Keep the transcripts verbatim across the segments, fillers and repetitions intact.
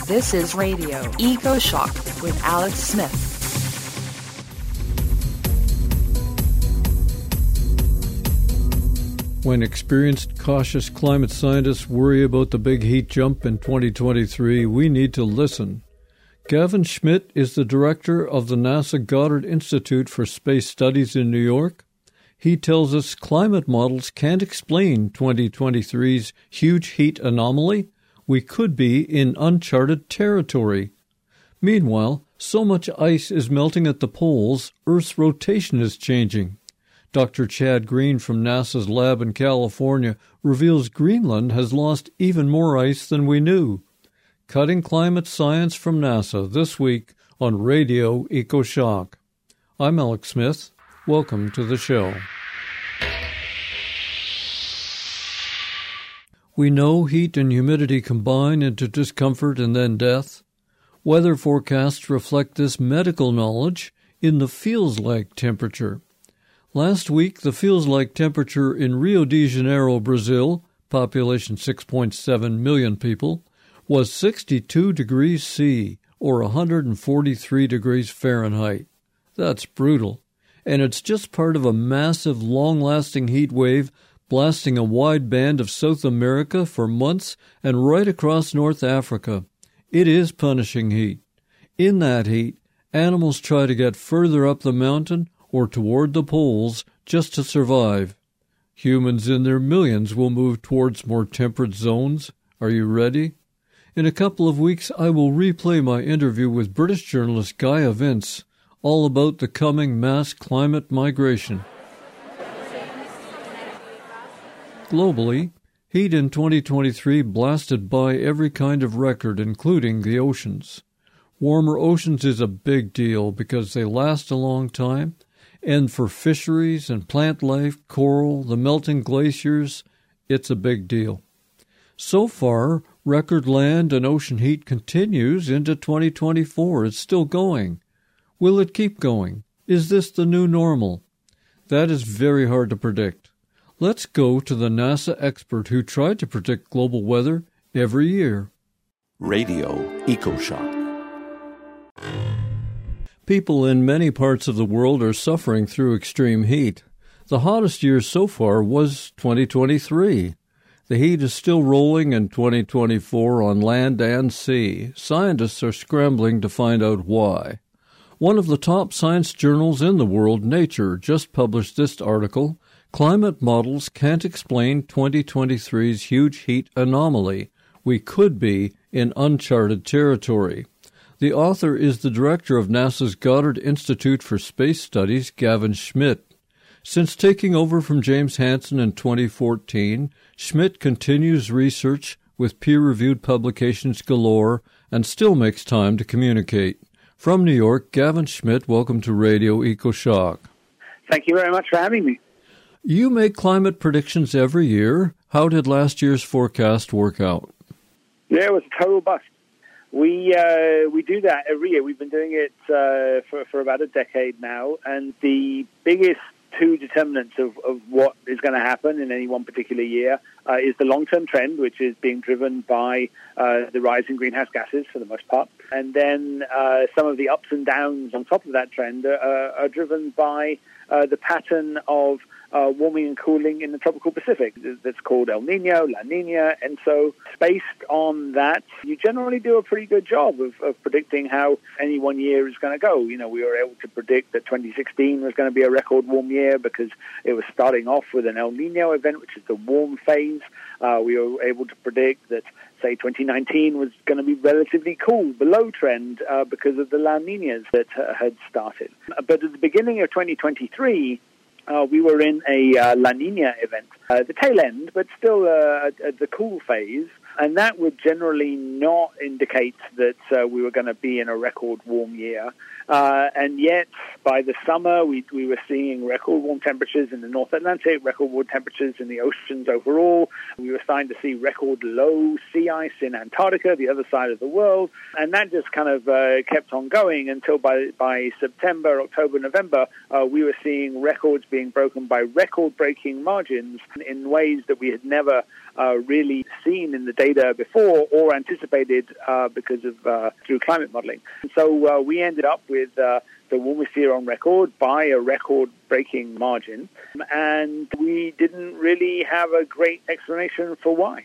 This is Radio Eco Shock with Alex Smith. When experienced, cautious climate scientists worry about the big heat jump in twenty twenty-three, we need to listen. Gavin Schmidt is the director of the NASA Goddard Institute for Space Studies in New York. He tells us climate models can't explain twenty twenty-three's huge heat anomaly. We could be in uncharted territory. Meanwhile, so much ice is melting at the poles, Earth's rotation is changing. Doctor Chad Green from NASA's lab in California reveals Greenland has lost even more ice than we knew. Cutting Climate Science from NASA this week on Radio EcoShock. I'm Alex Smith. Welcome to the show. We know heat and humidity combine into discomfort and then death. Weather forecasts reflect this medical knowledge in the feels-like temperature. Last week, the feels-like temperature in Rio de Janeiro, Brazil, population six point seven million people, was sixty-two degrees C, or one hundred forty-three degrees Fahrenheit. That's brutal. And it's just part of a massive, long-lasting heat wave blasting a wide band of South America for months and right across North Africa. It is punishing heat. In that heat, animals try to get further up the mountain or toward the poles just to survive. Humans in their millions will move towards more temperate zones. Are you ready? In a couple of weeks, I will replay my interview with British journalist Gaia Vince, all about the coming mass climate migration. Globally, heat in twenty twenty-three blasted by every kind of record, including the oceans. Warmer oceans is a big deal because they last a long time, and for fisheries and plant life, coral, the melting glaciers, it's a big deal. So far, record land and ocean heat continues into twenty twenty-four. It's still going. Will it keep going? Is this the new normal? That is very hard to predict. Let's go to the NASA expert who tried to predict global weather every year. Radio EcoShock. People in many parts of the world are suffering through extreme heat. The hottest year so far was twenty twenty-three. The heat is still rolling in twenty twenty-four on land and sea. Scientists are scrambling to find out why. One of the top science journals in the world, Nature, just published this article, Climate Models Can't Explain twenty twenty-three's Huge Heat Anomaly. We could be in uncharted territory. The author is the director of NASA's Goddard Institute for Space Studies, Gavin Schmidt. Since taking over from James Hansen in twenty fourteen, Schmidt continues research with peer-reviewed publications galore and still makes time to communicate. From New York, Gavin Schmidt, welcome to Radio EcoShock. Thank you very much for having me. You make climate predictions every year. How did last year's forecast work out? Yeah, it was a total bust. We uh, we do that every year. We've been doing it uh, for, for about a decade now, and the biggest two determinants of, of what is going to happen in any one particular year uh, is the long-term trend, which is being driven by uh, the rise in greenhouse gases for the most part. And then uh, some of the ups and downs on top of that trend are, are driven by uh, the pattern of uh, warming and cooling in the tropical Pacific. That's called El Nino, La Nina. And so based on that, you generally do a pretty good job of, of predicting how any one year is going to go. You know, we were able to predict that twenty sixteen was going to be a record warm year because it was starting off with an El Nino event, which is the warm phase. Uh, we were able to predict that, say, twenty nineteen was going to be relatively cool, below trend, uh, because of the La Ninas that uh, had started. But at the beginning of twenty twenty-three, uh, we were in a uh, La Nina event, uh, the tail end, but still uh, at, at the cool phase. And that would generally not indicate that uh, we were going to be in a record warm year. Uh, and yet, by the summer, we, we were seeing record warm temperatures in the North Atlantic, record warm temperatures in the oceans overall. We were starting to see record low sea ice in Antarctica, the other side of the world. And that just kind of uh, kept on going until by, by September, October, November, uh, we were seeing records being broken by record-breaking margins in ways that we had never uh, really seen in the data before or anticipated uh, because of uh, through climate modeling. And so uh, we ended up with uh, the warmest year on record by a record-breaking margin, and we didn't really have a great explanation for why.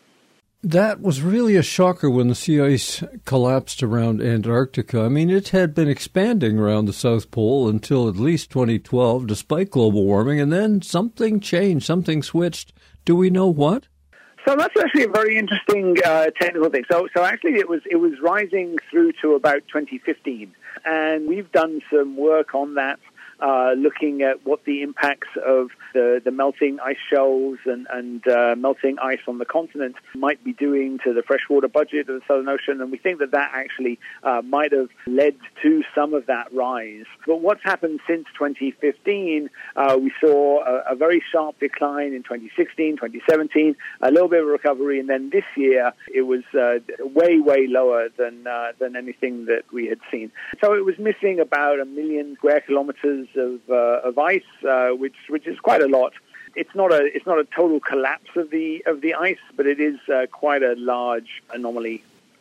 That was really a shocker when the sea ice collapsed around Antarctica. I mean, it had been expanding around the South Pole until at least twenty twelve, despite global warming, and then something changed, something switched. Do we know what? So that's actually a very interesting uh, technical thing. So, so actually, it was it was rising through to about twenty fifteen, and we've done some work on that. Uh, looking at what the impacts of the, the melting ice shelves and, and uh, melting ice on the continent might be doing to the freshwater budget of the Southern Ocean. And we think that that actually uh, might have led to some of that rise. But what's happened since twenty fifteen, uh, we saw a, a very sharp decline in twenty sixteen, twenty seventeen, a little bit of a recovery. And then this year, it was uh, way, way lower than, uh, than anything that we had seen. So it was missing about a million square kilometers of uh, of ice, uh, which which is quite a lot. It's not a it's not a total collapse of the of the ice, but it is uh, quite a large anomaly.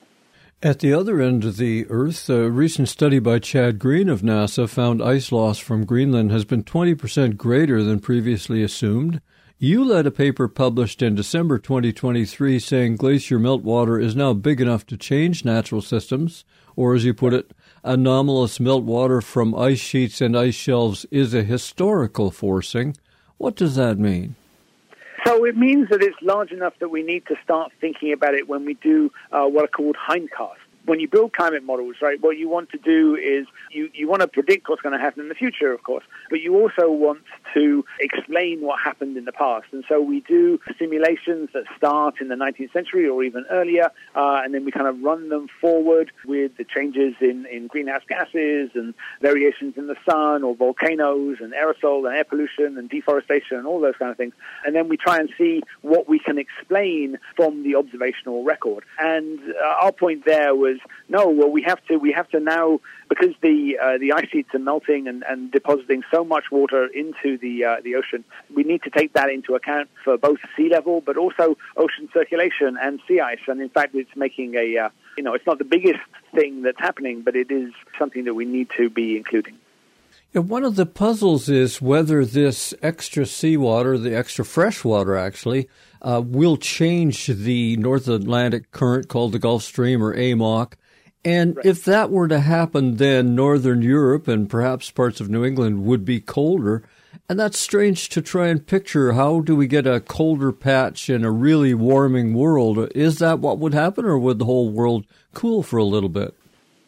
At the other end of the Earth, a recent study by Chad Green of NASA found ice loss from Greenland has been twenty percent greater than previously assumed. You led a paper published in December twenty twenty-three saying glacier meltwater is now big enough to change natural systems, or as you put it, anomalous meltwater from ice sheets and ice shelves is a historical forcing. What does that mean? So it means that it's large enough that we need to start thinking about it when we do uh, what are called hindcasts. When you build climate models, right, what you want to do is you, you want to predict what's going to happen in the future, of course, but you also want to explain what happened in the past. And so we do simulations that start in the nineteenth century or even earlier, uh, and then we kind of run them forward with the changes in, in greenhouse gases and variations in the sun or volcanoes and aerosol and air pollution and deforestation and all those kind of things. And then we try and see what we can explain from the observational record. And uh, our point there was, no, well, we have to we have to now, because the uh, the ice sheets are melting and, and depositing so much water into the uh, the ocean, we need to take that into account for both sea level, but also ocean circulation and sea ice. And in fact, it's making a uh, you know it's not the biggest thing that's happening, but it is something that we need to be including. Yeah, one of the puzzles is whether this extra seawater, the extra fresh water actually, uh, will change the North Atlantic current called the Gulf Stream or A M O C. And right. If that were to happen, then Northern Europe and perhaps parts of New England would be colder. And that's strange to try and picture. How do we get a colder patch in a really warming world? Is that what would happen, or would the whole world cool for a little bit?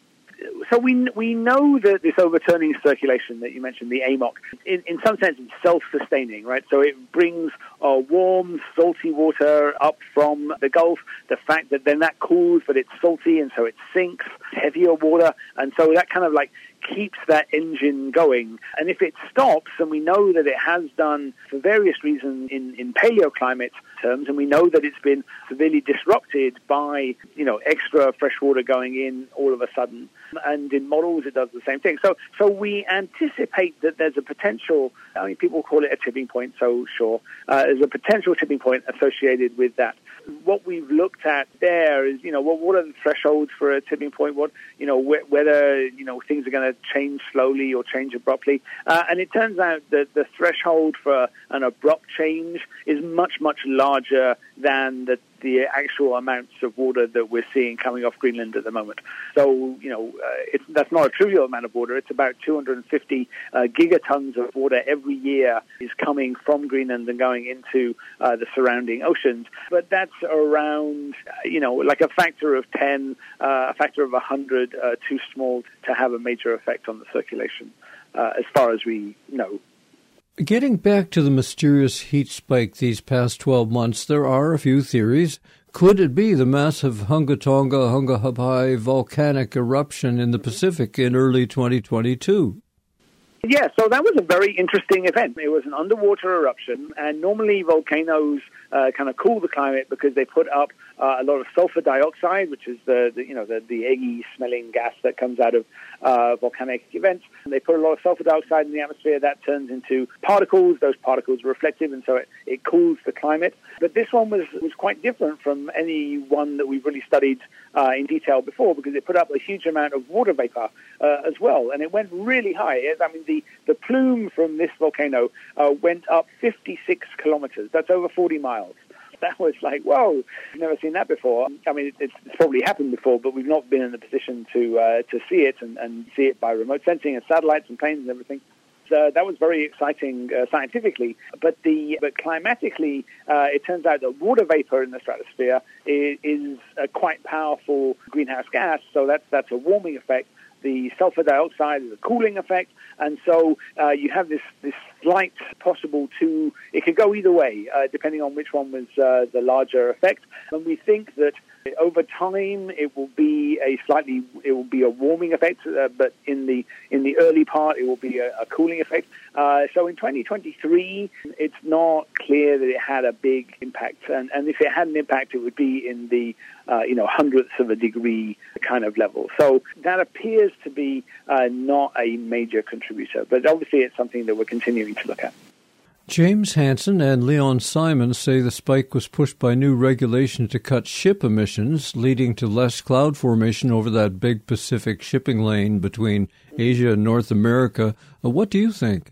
So we we know that this overturning circulation that you mentioned, the A M O C, in, in some sense it's self-sustaining, right? So it brings uh, warm, salty water up from the Gulf. The fact that then that cools, but it's salty, and so it sinks, heavier water, and so that kind of like keeps that engine going. And if it stops, and we know that it has done for various reasons in, in paleoclimate terms, and we know that it's been severely disrupted by, you know, extra fresh water going in all of a sudden. And in models, it does the same thing. So so we anticipate that there's a potential, I mean, people call it a tipping point, so sure. Uh, there's a potential tipping point associated with that. What we've looked at there is, you know, what, what are the thresholds for a tipping point? What, you know, wh- whether, you know, things are going to change slowly or change abruptly. Uh, and it turns out that the threshold for an abrupt change is much, much larger than the the actual amounts of water that we're seeing coming off Greenland at the moment. So, you know, uh, it's, that's not a trivial amount of water. It's about two hundred fifty uh, gigatons of water every year is coming from Greenland and going into uh, the surrounding oceans. But that's around, uh, you know, like a factor of ten, uh, a factor of one hundred, uh, too small to have a major effect on the circulation, uh, as far as we know. Getting back to the mysterious heat spike these past twelve months, there are a few theories. Could it be the massive Hunga Tonga Hunga Hapai volcanic eruption in the Pacific in early twenty twenty-two? Yeah, so that was a very interesting event. It was an underwater eruption, and normally volcanoes uh, kind of cool the climate because they put up uh, a lot of sulfur dioxide, which is the, the you know the, the eggy smelling gas that comes out of uh, volcanic events. And they put a lot of sulfur dioxide in the atmosphere. That turns into particles. Those particles are reflective, and so it, it cools the climate. But this one was was quite different from any one that we've really studied uh, in detail before, because it put up a huge amount of water vapor uh, as well, and it went really high. I mean, the, the plume from this volcano uh, went up fifty-six kilometers. That's over forty miles. That was like, whoa, I've never seen that before. I mean, it's, it's probably happened before, but we've not been in the position to uh, to see it and, and see it by remote sensing and satellites and planes and everything. So that was very exciting uh, scientifically, but the but climatically, uh, it turns out that water vapor in the stratosphere is, is a quite powerful greenhouse gas. So that's that's a warming effect. The sulfur dioxide is a cooling effect, and so uh, you have this, this slight possible two. It could go either way, uh, depending on which one was uh, the larger effect. And we think that over time it will be a slightly, it will be a warming effect, uh, but in the in the early part it will be a, a cooling effect. Uh, so in twenty twenty-three, it's not clear that it had a big impact, and, and if it had an impact, it would be in the uh, you know hundredths of a degree kind of level. So that appears to be uh, not a major contributor, but obviously it's something that we're continuing to look at. James Hansen and Leon Simon say the spike was pushed by new regulation to cut ship emissions, leading to less cloud formation over that big Pacific shipping lane between Asia and North America. Uh, what do you think?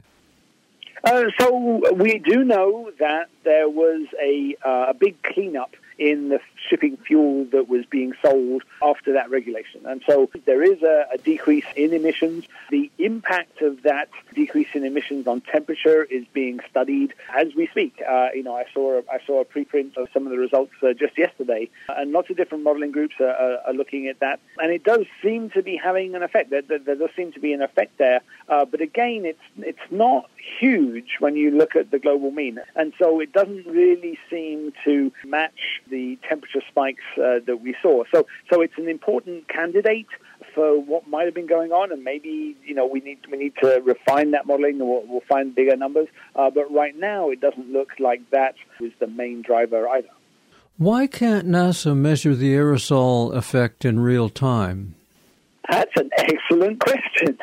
Uh, so we do know that there was a, uh, a big cleanup in the shipping fuel that was being sold after that regulation. And so there is a, a decrease in emissions. The impact of that decrease in emissions on temperature is being studied as we speak. Uh, you know, I saw a, I saw a preprint of some of the results uh, just yesterday, and lots of different modeling groups are, are, are looking at that. And it does seem to be having an effect. There, there, there does seem to be an effect there. Uh, but again, it's it's not huge when you look at the global mean. And so it doesn't really seem to match the temperature spikes uh, that we saw. So so it's an important candidate for what might have been going on, and maybe, you know, we need we need to refine that modeling, and we'll, we'll find bigger numbers. Uh, but right now, it doesn't look like that was the main driver either. Why can't NASA measure the aerosol effect in real time? That's an excellent question.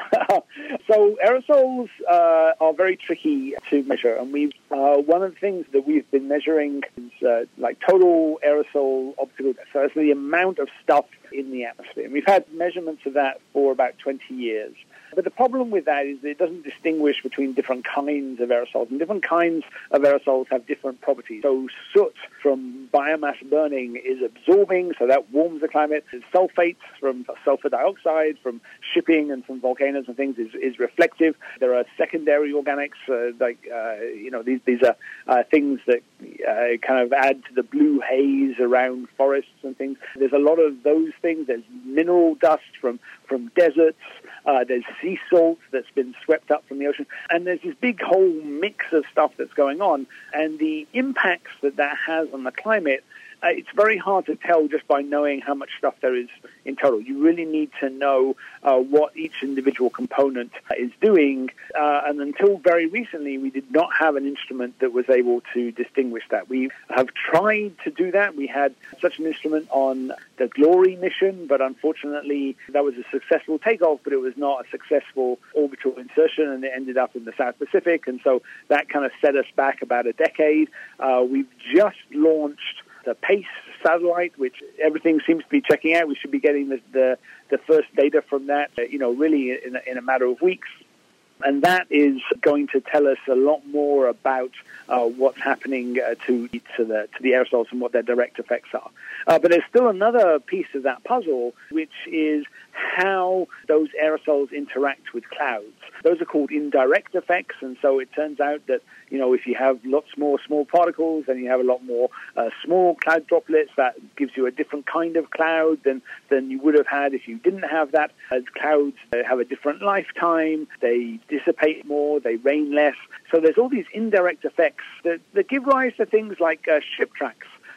So aerosols uh, are very tricky to measure, and we've uh, one of the things that we've been measuring is uh, like total aerosol optical depth. So that's the amount of stuff in the atmosphere. And we've had measurements of that for about twenty years. But the problem with that is that it doesn't distinguish between different kinds of aerosols, and different kinds of aerosols have different properties. So soot from biomass burning is absorbing, so that warms the climate. Sulfates from sulfur dioxide from shipping and from volcanoes and things is, is reflective. There are secondary organics, uh, like, uh, you know, these, these are uh, things that uh, kind of add to the blue haze around forests and things. There's a lot of those things. There's mineral dust from, from deserts. Uh, there's sea salt that's been swept up from the ocean. And there's this big whole mix of stuff that's going on. And the impacts that that has on the climate, uh, it's very hard to tell just by knowing how much stuff there is in total. You really need to know uh, what each individual component is doing. Uh, and until very recently, we did not have an instrument that was able to distinguish that. We have tried to do that. We had such an instrument on the Glory mission, but unfortunately, that was a successful takeoff, but it was not a successful orbital insertion, and it ended up in the South Pacific. And so that kind of set us back about a decade. Uh, we've just launched the PACE satellite, which everything seems to be checking out. We should be getting the the, the first data from that, uh, you know, really in, in a matter of weeks. And that is going to tell us a lot more about uh, what's happening uh, to to the to the aerosols and what their direct effects are. Uh, but there's still another piece of that puzzle, which is how those aerosols interact with clouds. Those are called indirect effects, and so it turns out that, you know, if you have lots more small particles and you have a lot more uh, small cloud droplets, that gives you a different kind of cloud than, than you would have had if you didn't have that. As clouds uh, have a different lifetime, they dissipate more, they rain less. So there's all these indirect effects that, that give rise to things like uh, ship tracks.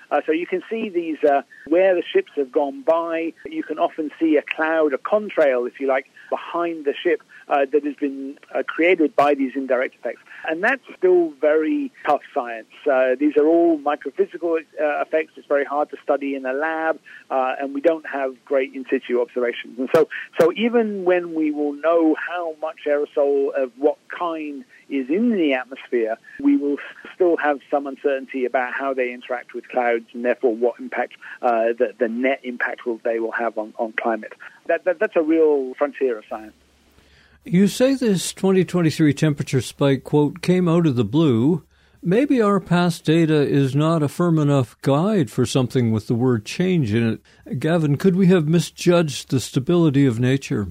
Uh, so you can see these, uh, where the ships have gone by, you can often see a cloud, a contrail, if you like, behind the ship uh, that has been uh, created by these indirect effects. And that's still very tough science. Uh, these are all microphysical uh, effects. It's very hard to study in a lab, uh, and we don't have great in situ observations. And so, so even when we will know how much aerosol of what kind is in the atmosphere, we will still have some uncertainty about how they interact with clouds and therefore what impact, uh, the, the net impact will, they will have on, on climate. That, that, that's a real frontier of science. You say this twenty twenty-three temperature spike, quote, came out of the blue. Maybe our past data is not a firm enough guide for something with the word change in it. Gavin, could we have misjudged the stability of nature?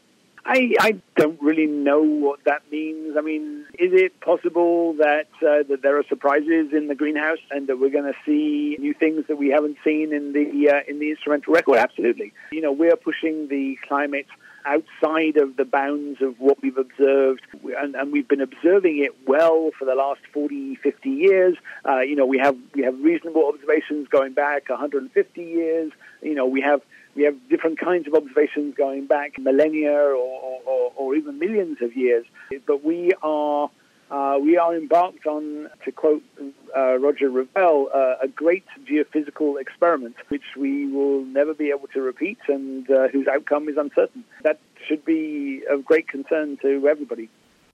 I, I don't really know what that means. I mean, is it possible that uh, that there are surprises in the greenhouse and that we're going to see new things that we haven't seen in the uh, in the instrumental record? Absolutely. You know, we're pushing the climate outside of the bounds of what we've observed, and, and we've been observing it well for the last forty, fifty years. Uh, you know, we have we have reasonable observations going back one hundred fifty years. You know, we have we have different kinds of observations going back millennia or, or, or even millions of years. But we are uh, we are embarked on, to quote uh, Roger Revelle, uh, a great geophysical experiment, which we will never be able to repeat and uh, whose outcome is uncertain. That should be of great concern to everybody.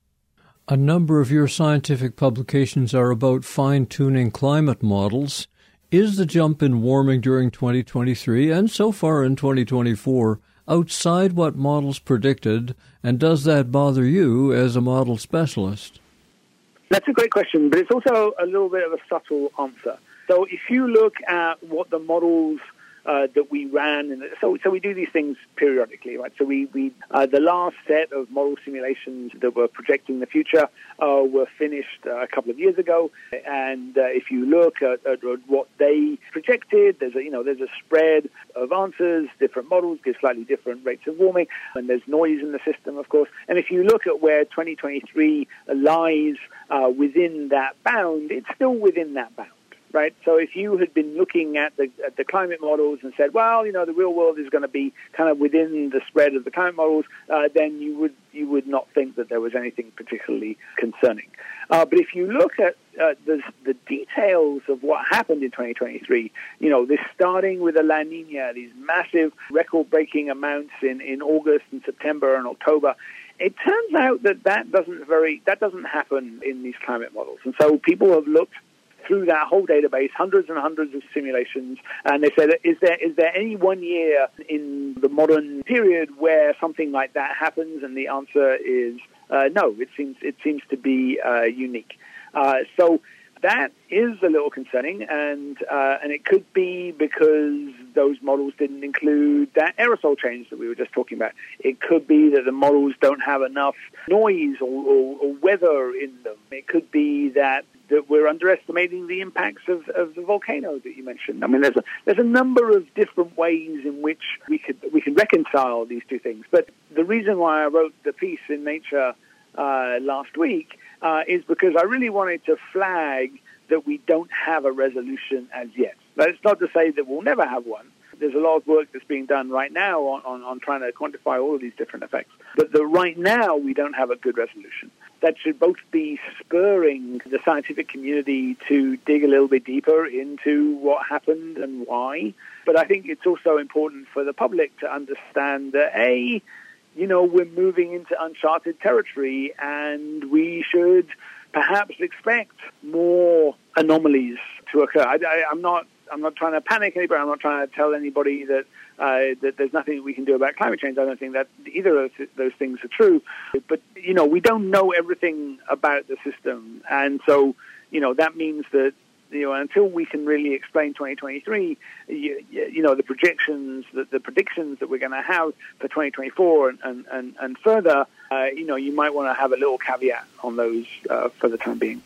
A number of your scientific publications are about fine-tuning climate models. Is the jump in warming during twenty twenty-three and so far in twenty twenty-four outside what models predicted, and does that bother you as a model specialist? That's a great question, but it's also a little bit of a subtle answer. So if you look at what the models uh, that we ran, and so so we do these things periodically, right? So we, we uh, the last set of model simulations that were projecting the future uh, were finished uh, a couple of years ago, and uh, if you look at, at, at what they projected, there's a you know there's a spread of answers. Different models give slightly different rates of warming, and there's noise in the system, of course. And if you look at where twenty twenty-three lies uh, within that bound, it's still within that bound. Right, so if you had been looking at the at the climate models and said, well, you know, the real world is going to be kind of within the spread of the climate models, uh, then you would you would not think that there was anything particularly concerning. Uh, but if you look at uh, the the details of what happened in twenty twenty-three, you know, this starting with a La Nina, these massive record-breaking amounts in, in August and September and October. It turns out that that doesn't very that doesn't happen in these climate models, and so people have looked through that whole database, hundreds and hundreds of simulations, and they said, is there is there any one year in the modern period where something like that happens? And the answer is uh, no. It seems it seems to be uh, unique. Uh, so that is a little concerning, and uh, and it could be because those models didn't include that aerosol change that we were just talking about. It could be that the models don't have enough noise or, or, or weather in them. It could be that that we're underestimating the impacts of, of the volcano that you mentioned. I mean, there's a there's a number of different ways in which we could we can reconcile these two things. But the reason why I wrote the piece in Nature uh, last week uh, is because I really wanted to flag that we don't have a resolution as yet. That's not to say that we'll never have one. There's a lot of work that's being done right now on, on, on trying to quantify all of these different effects. But the, right now, we don't have a good resolution. That should both be spurring the scientific community to dig a little bit deeper into what happened and why. But I think it's also important for the public to understand that, A, you know, we're moving into uncharted territory, and we should perhaps expect more anomalies to occur. I, I, I'm not I'm not trying to panic anybody. I'm not trying to tell anybody that uh, that there's nothing we can do about climate change. I don't think that either of those things are true. But, you know, we don't know everything about the system. And so, you know, that means that, you know, until we can really explain twenty twenty-three, you, you know, the projections, the, the predictions that we're going to have for twenty twenty-four and, and, and further, uh, you know, you might want to have a little caveat on those uh, for the time being.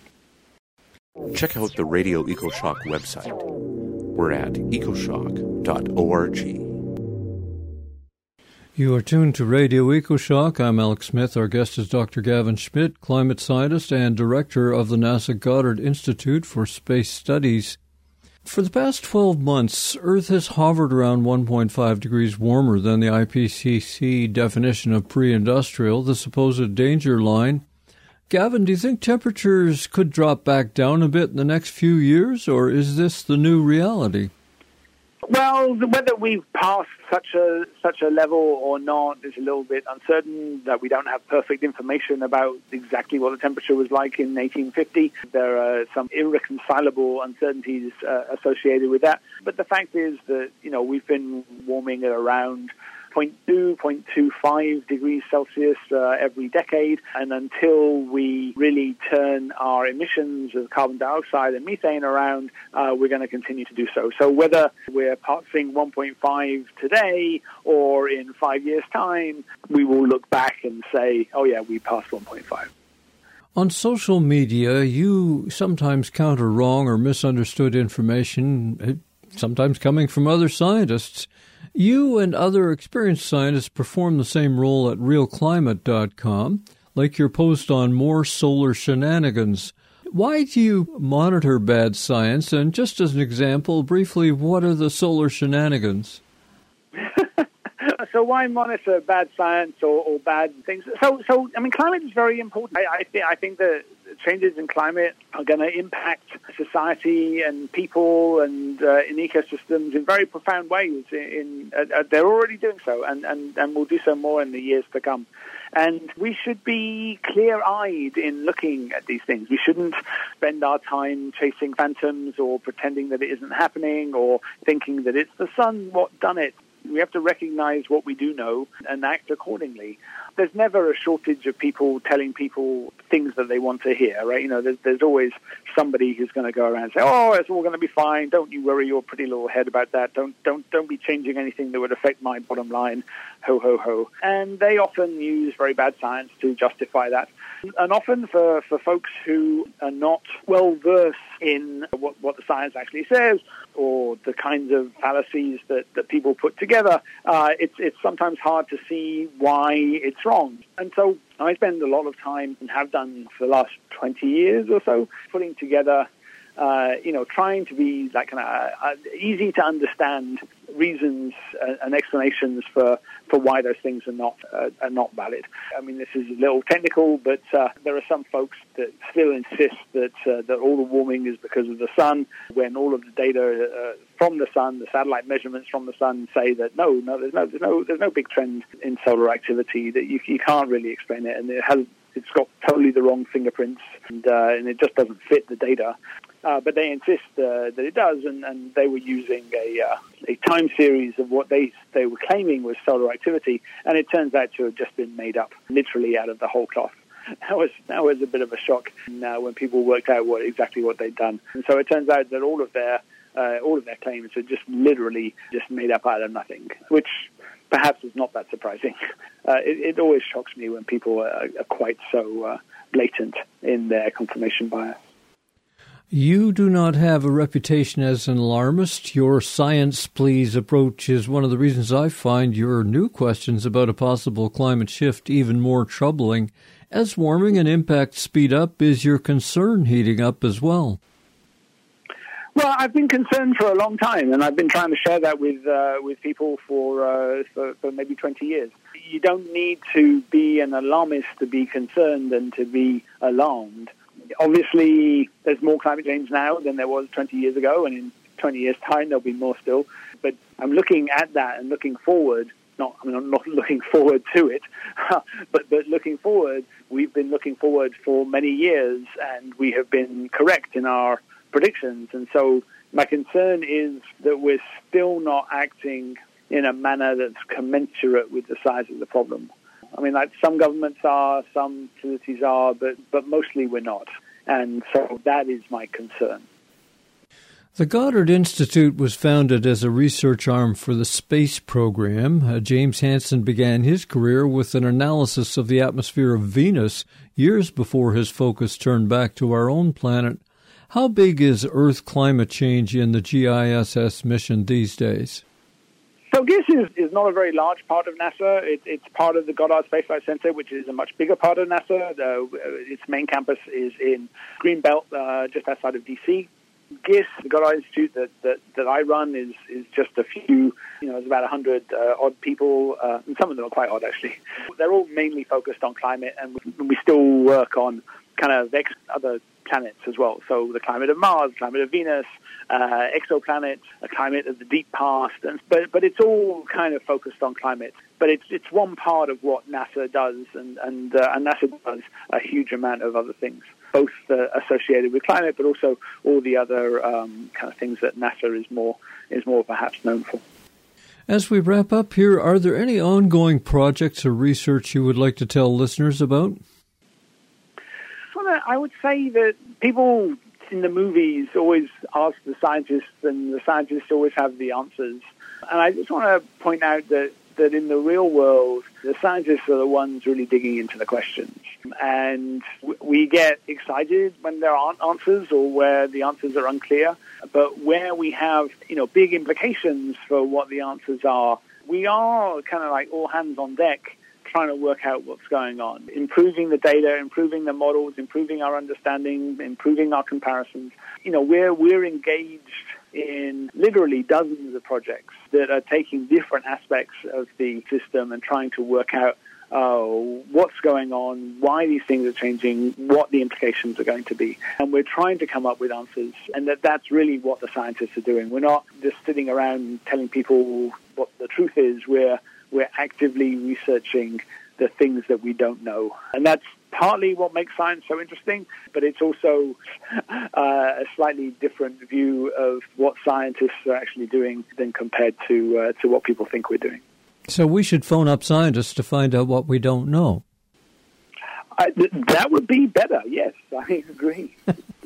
Check out the Radio EcoShock website. We're at ecoshock dot org. You are tuned to Radio EcoShock. I'm Alex Smith. Our guest is Doctor Gavin Schmidt, climate scientist and director of the NASA Goddard Institute for Space Studies. For the past twelve months, Earth has hovered around one point five degrees warmer than the I P C C definition of pre-industrial, the supposed danger line. Gavin, do you think temperatures could drop back down a bit in the next few years, or is this the new reality? Well, whether we've passed such a such a level or not is a little bit uncertain. That we don't have perfect information about exactly what the temperature was like in eighteen fifty. There are some irreconcilable uncertainties uh, associated with that. But the fact is that, you know, we've been warming at around zero point two, zero point two five degrees Celsius uh, every decade, and until we really turn our emissions of carbon dioxide and methane around, uh, we're going to continue to do so. So whether we're passing one point five today or in five years' time, we will look back and say, oh yeah, we passed one point five. On social media, you sometimes counter wrong or misunderstood information, sometimes coming from other scientists. You and other experienced scientists perform the same role at real climate dot com, like your post on more solar shenanigans. Why do you monitor bad science? And just as an example, briefly, what are the solar shenanigans? So why monitor bad science or, or bad things? So, so I mean, climate is very important. I, I, th- I think that changes in climate are going to impact society and people and uh, in ecosystems in very profound ways. In, in uh, they're already doing so, and, and, and will do so more in the years to come. And we should be clear-eyed in looking at these things. We shouldn't spend our time chasing phantoms or pretending that it isn't happening or thinking that it's the sun what done it. We have to recognize what we do know and act accordingly. There's never a shortage of people telling people things that they want to hear, right? You know, there's, there's always somebody who's going to go around and say, "Oh, it's all going to be fine. Don't you worry your pretty little head about that. Don't, don't, don't be changing anything that would affect my bottom line. Ho, ho, ho." And they often use very bad science to justify that. And often for, for folks who are not well-versed in what, what the science actually says or the kinds of fallacies that, that people put together, uh, it's, it's sometimes hard to see why it's wrong. And so I spend a lot of time, and have done for the last twenty years or so, putting together, uh, you know, trying to be like kind of uh, easy to understand reasons uh, and explanations for, for why those things are not uh, are not valid. I mean, this is a little technical, but uh, there are some folks that still insist that uh, that all the warming is because of the sun, when all of the data uh, from the sun, the satellite measurements from the sun, say that no, no, there's no, there's no, there's no big trend in solar activity. That you you can't really explain it, and it has it's got totally the wrong fingerprints, and uh, and it just doesn't fit the data. Uh, but they insist uh, that it does, and, and they were using a uh, a time series of what they they were claiming was solar activity, and it turns out to have just been made up, literally out of the whole cloth. That was that was a bit of a shock uh, when people worked out what exactly what they'd done, and so it turns out that all of their uh, all of their claims are just literally just made up out of nothing, which perhaps is not that surprising. Uh, it, it always shocks me when people are, are quite so uh, blatant in their confirmation bias. You do not have a reputation as an alarmist. Your science please approach is one of the reasons I find your new questions about a possible climate shift even more troubling. As warming and impact speed up, is your concern heating up as well? Well, I've been concerned for a long time, and I've been trying to share that with uh, with people for, uh, for for maybe twenty years. You don't need to be an alarmist to be concerned and to be alarmed. Obviously, there's more climate change now than there was twenty years ago, and in twenty years' time, there'll be more still. But I'm looking at that and looking forward. Not, I mean, I'm not looking forward to it, but but looking forward. We've been looking forward for many years, and we have been correct in our predictions. And so, my concern is that we're still not acting in a manner that's commensurate with the size of the problem. I mean, like some governments are, some facilities are, but, but mostly we're not. And so that is my concern. The Goddard Institute was founded as a research arm for the space program. Uh, James Hansen began his career with an analysis of the atmosphere of Venus years before his focus turned back to our own planet. How big is Earth climate change in the G I S S mission these days? So G I S S is, is not a very large part of NASA. It, it's part of the Goddard Space Flight Center, which is a much bigger part of NASA. Uh, its main campus is in Greenbelt, uh, just outside of D C G I S, the Goddard Institute that, that, that I run, is, is just a few, you know, it's about one hundred uh, odd people, uh, and some of them are quite odd, actually. They're all mainly focused on climate, and we, we still work on kind of ex- other planets as well. So the climate of Mars, the climate of Venus, uh, exoplanets, a climate of the deep past, and, but but it's all kind of focused on climate. But it's it's one part of what NASA does, and and, uh, and NASA does a huge amount of other things, both uh, associated with climate, but also all the other um, kind of things that NASA is more is more perhaps known for. As we wrap up here, are there any ongoing projects or research you would like to tell listeners about? Well, I would say that people in the movies always ask the scientists, and the scientists always have the answers. And I just want to point out that, that in the real world, the scientists are the ones really digging into the questions. And we get excited when there aren't answers or where the answers are unclear. But where we have, you know, big implications for what the answers are, we are kind of like all hands on deck trying to work out what's going on, improving the data, improving the models, improving our understanding, improving our comparisons. You know, we're we're engaged in literally dozens of projects that are taking different aspects of the system and trying to work out uh, what's going on, why these things are changing, what the implications are going to be. And we're trying to come up with answers, and that that's really what the scientists are doing. We're not just sitting around telling people what the truth is. We're We're actively researching the things that we don't know. And that's partly what makes science so interesting, but it's also uh, a slightly different view of what scientists are actually doing than compared to uh, to what people think we're doing. So we should phone up scientists to find out what we don't know. I, th- that would be better, yes, I agree.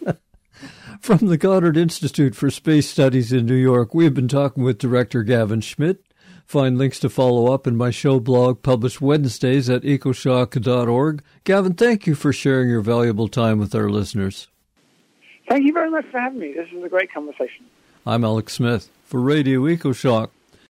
From the Goddard Institute for Space Studies in New York, we have been talking with Director Gavin Schmidt. Find links to follow up in my show blog published Wednesdays at ecoshock dot org. Gavin, thank you for sharing your valuable time with our listeners. Thank you very much for having me. This was a great conversation. I'm Alex Smith for Radio EcoShock.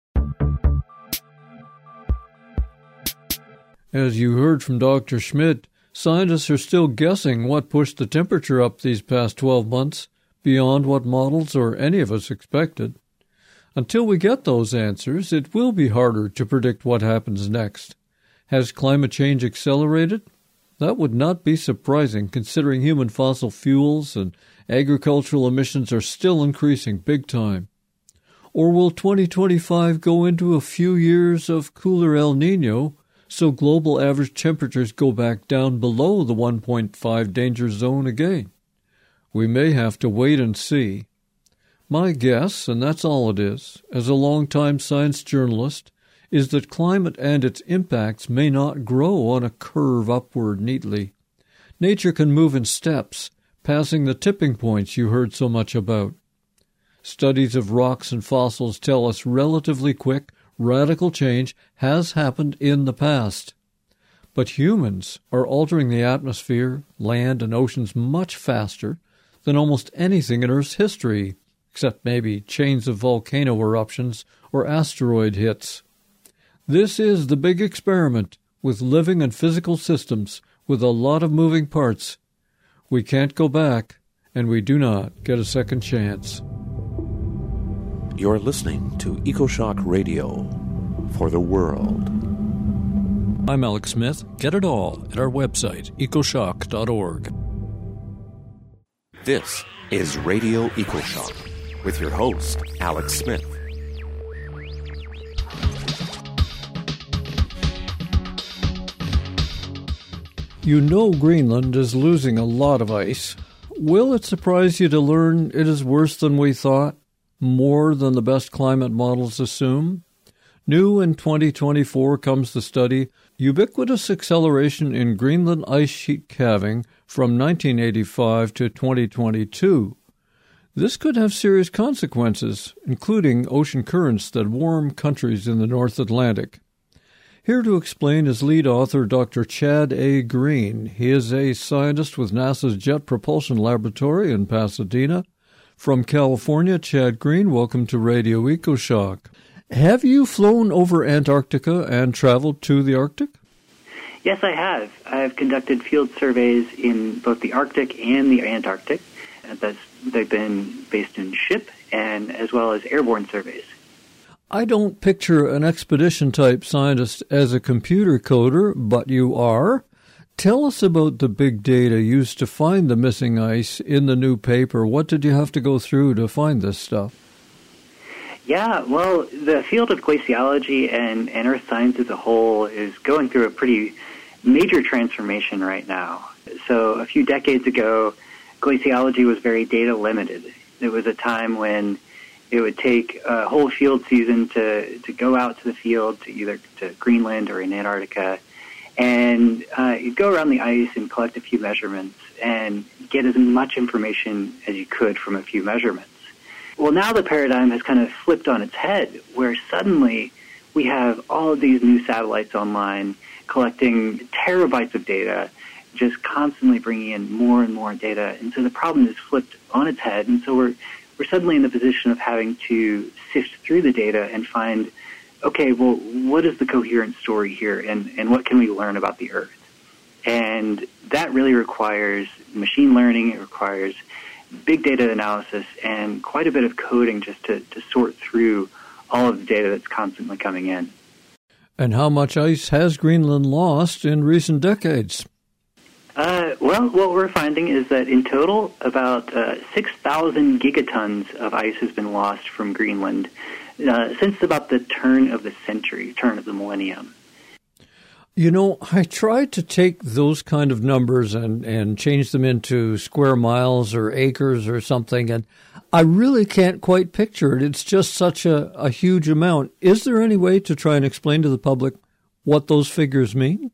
As you heard from Doctor Schmidt, scientists are still guessing what pushed the temperature up these past twelve months, beyond what models or any of us expected. Until we get those answers, it will be harder to predict what happens next. Has climate change accelerated? That would not be surprising, considering human fossil fuels and agricultural emissions are still increasing big time. Or will twenty twenty-five go into a few years of cooler El Niño, so global average temperatures go back down below the one point five danger zone again? We may have to wait and see. My guess, and that's all it is, as a long-time science journalist, is that climate and its impacts may not grow on a curve upward neatly. Nature can move in steps, passing the tipping points you heard so much about. Studies of rocks and fossils tell us relatively quick, radical change has happened in the past. But humans are altering the atmosphere, land, and oceans much faster than almost anything in Earth's history, except maybe chains of volcano eruptions or asteroid hits. This is the big experiment with living and physical systems with a lot of moving parts. We can't go back, and we do not get a second chance. You're listening to EcoShock Radio for the world. I'm Alex Smith. Get it all at our website, ecoshock dot org. This is Radio EcoShock with your host, Alex Smith. You know Greenland is losing a lot of ice. Will it surprise you to learn it is worse than we thought? More than the best climate models assume? New in twenty twenty-four comes the study Ubiquitous Acceleration in Greenland Ice Sheet Calving from nineteen eighty-five to twenty twenty-two. This could have serious consequences, including ocean currents that warm countries in the North Atlantic. Here to explain is lead author Doctor Chad A. Green. He is a scientist with NASA's Jet Propulsion Laboratory in Pasadena. From California, Chad Green, welcome to Radio EcoShock. Have you flown over Antarctica and traveled to the Arctic? Yes, I have. I've conducted field surveys in both the Arctic and the Antarctic. That's they've been based in ship and as well as airborne surveys. I don't picture an expedition-type scientist as a computer coder, but you are. Tell us about the big data used to find the missing ice in the new paper. What did you have to go through to find this stuff? Yeah, well, the field of glaciology and, and Earth science as a whole is going through a pretty major transformation right now. So a few decades ago, glaciology was very data limited. There was a time when it would take a whole field season to, to go out to the field, to either to Greenland or in Antarctica, and uh, you'd go around the ice and collect a few measurements and get as much information as you could from a few measurements. Well, now the paradigm has kind of flipped on its head, where suddenly we have all of these new satellites online collecting terabytes of data, just constantly bringing in more and more data. And so the problem is flipped on its head, and so we're we're suddenly in the position of having to sift through the data and find, okay, well, what is the coherent story here, and, and what can we learn about the Earth? And that really requires machine learning. It requires big data analysis and quite a bit of coding just to, to sort through all of the data that's constantly coming in. And how much ice has Greenland lost in recent decades? Uh, well, what we're finding is that in total, about uh, six thousand gigatons of ice has been lost from Greenland uh, since about the turn of the century, turn of the millennium. You know, I tried to take those kind of numbers and, and change them into square miles or acres or something, and I really can't quite picture it. It's just such a, a huge amount. Is there any way to try and explain to the public what those figures mean?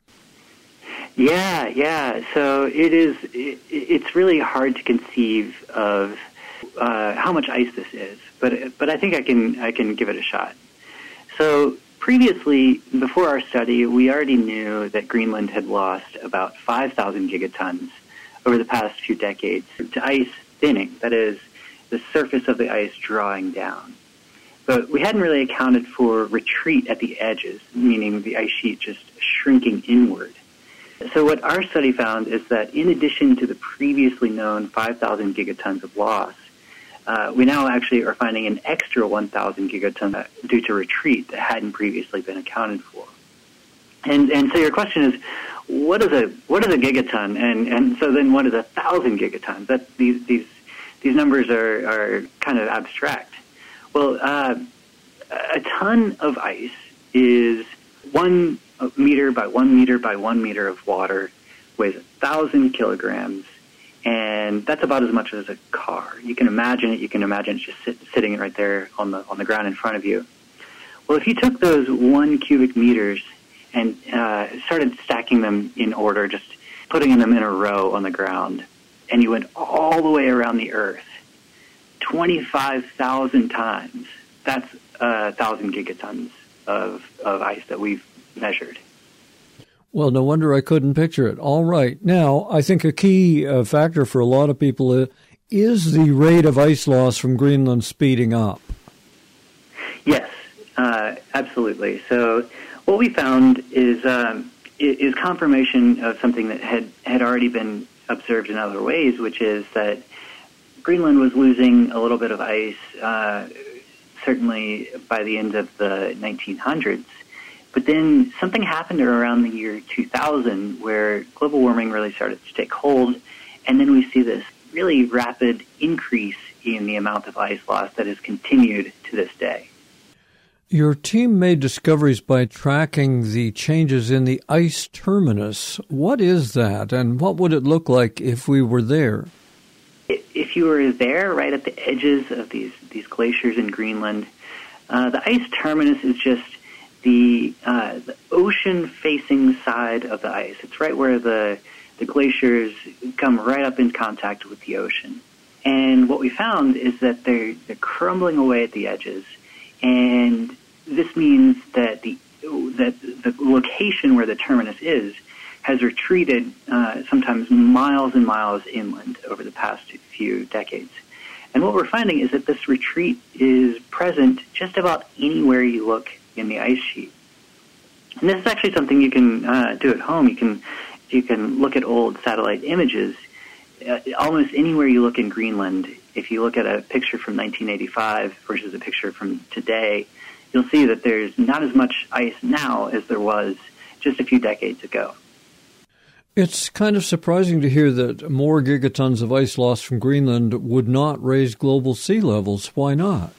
Yeah, yeah. So it is. It, it's really hard to conceive of uh, how much ice this is, but but I think I can I can give it a shot. So previously, before our study, we already knew that Greenland had lost about five thousand gigatons over the past few decades to ice thinning. That is, the surface of the ice drawing down. But we hadn't really accounted for retreat at the edges, meaning the ice sheet just shrinking inward. So what our study found is that in addition to the previously known five thousand gigatons of loss, uh, we now actually are finding an extra one thousand gigatons due to retreat that hadn't previously been accounted for. And and so your question is, what is a what is a gigaton? And and so then what is a thousand gigatons? That these these these numbers are are kind of abstract. Well, uh, a ton of ice is one meter by one meter by one meter of water, weighs a thousand kilograms, and that's about as much as a car. You can imagine it. You can imagine it's just sit, sitting right there on the on the ground in front of you. Well, if you took those one cubic meters and uh, started stacking them in order, just putting them in a row on the ground, and you went all the way around the Earth, twenty-five thousand times, that's a thousand gigatons of of ice that we've measured. Well, no wonder I couldn't picture it. All right. Now, I think a key uh, factor for a lot of people is, is the rate of ice loss from Greenland speeding up. Yes, uh, absolutely. So what we found is um, is confirmation of something that had, had already been observed in other ways, which is that Greenland was losing a little bit of ice, uh, certainly by the end of the nineteen hundreds. But then something happened around the year two thousand where global warming really started to take hold, and then we see this really rapid increase in the amount of ice loss that has continued to this day. Your team made discoveries by tracking the changes in the ice terminus. What is that, and what would it look like if we were there? If you were there, right at the edges of these, these glaciers in Greenland, uh, the ice terminus is just the, uh, the ocean-facing side of the ice. It's right where the, the glaciers come right up in contact with the ocean. And what we found is that they're, they're crumbling away at the edges, and this means that the that the location where the terminus is has retreated uh, sometimes miles and miles inland over the past few decades. And what we're finding is that this retreat is present just about anywhere you look in the ice sheet. And this is actually something you can uh, do at home. You can you can look at old satellite images. Uh, almost anywhere you look in Greenland, if you look at a picture from nineteen eighty-five versus a picture from today, you'll see that there's not as much ice now as there was just a few decades ago. It's kind of surprising to hear that more gigatons of ice lost from Greenland would not raise global sea levels. Why not?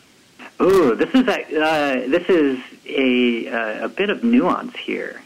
Oh, this is a, uh, this is a, uh, a bit of nuance here.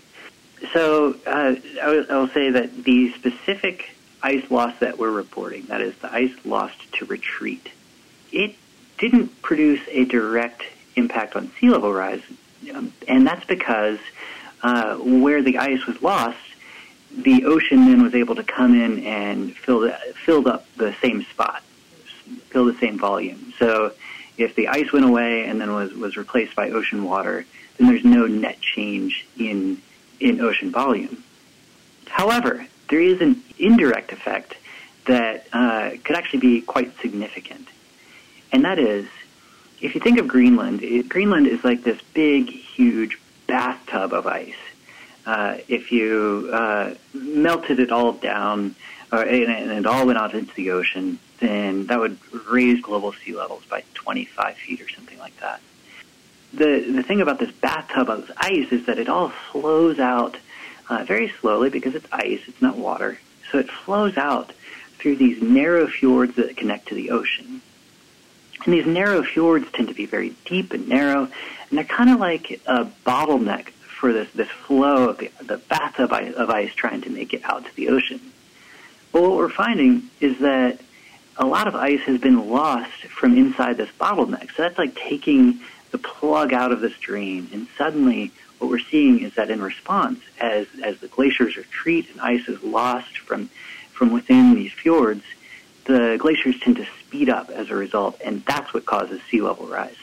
So uh, I, will, I will say that the specific ice loss that we're reporting, that is the ice lost to retreat, it didn't produce a direct impact on sea level rise, um, and that's because uh, where the ice was lost, the ocean then was able to come in and fill the, filled up the same spot, fill the same volume. So if the ice went away and then was, was replaced by ocean water, then there's no net change in in ocean volume. However, there is an indirect effect that uh, could actually be quite significant. And that is, if you think of Greenland, it, Greenland is like this big, huge bathtub of ice. Uh, if you uh, melted it all down or, and, and it all went out into the ocean, then that would raise global sea levels by twenty-five feet or something like that. The the thing about this bathtub of ice is that it all flows out uh, very slowly because it's ice, it's not water. So it flows out through these narrow fjords that connect to the ocean. And these narrow fjords tend to be very deep and narrow, and they're kind of like a bottleneck for this, this flow of the, the bathtub of ice trying to make it out to the ocean. Well, what we're finding is that a lot of ice has been lost from inside this bottleneck. So that's like taking the plug out of this drain, and suddenly what we're seeing is that in response, as as the glaciers retreat and ice is lost from from within these fjords, the glaciers tend to speed up as a result, and that's what causes sea level rise.